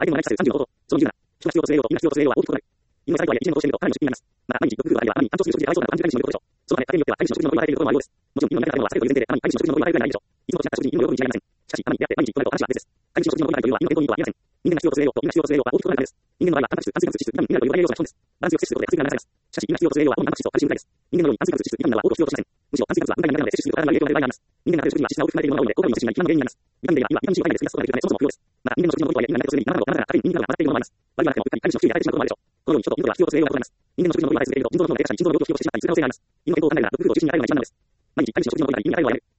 相手の内数30のこと、その20なら、人が必要とする栄養とみんな必要とする栄養は大きく異なる。人間が最後まで1年のことをしてみると、かなりの出費になります。また、毎日、6分あれば、毎日、半年食事で払いそうなと感じる飼い主のことでしょう。そのため、家庭によっては、飼い主の食事の残りを与えているところもあるようです。もちろん、今のやり方のは避けるという前提で、たまに飼い主の食事の残りを与えるぐらいならいいでしょう。いつもと違った食事に犬の喜びに違いません。しかし、たまにやって毎日となると話は別です。飼い主の食事の残りというのは犬の健康にいいとは言えません。人間が必要とする栄養とみんな必要とする栄養は大きく異なるからです。人間の場合は、タンパク質、炭水化物、脂質、ビタミン、ミネラルという栄養素が基本です。バランスよく摂取することで活力が流れます。しかし、みんな必要とする栄養は主にタンパク質とカルシウムぐらいです。人間のように炭水化物、脂質、ビタミンなどは多く必要としません。むしろ炭水化物は無駄になるので摂取すると体に悪い影響が出る場合があります。人間が食べる食事には脂質が多く含まれているものが多いので、高カロリーの摂取が肥満の原因になります。ビタミン D は今、ビタミン C を体内で作り出すことができるため、そもそも不要です。また、人間の食事の残りとはいえ、人間がとするに卵を食べながら食べる人間が混ざっているものもあります。悪くなくても、うっかり飼い主の食事で与えてしまうこともあるでしょう。このように、人と犬とでは必要とする栄養が異なります。人間の食事の残りを与え続けると、腎臓の機能が低下したり、腎臓の病気を引き起こしてしまったりする可能性があります。犬の健康を考えるのは毒物を中心に与えるのが一番です。毎日、飼い主の食事の残りが犬に与えるのをやめる。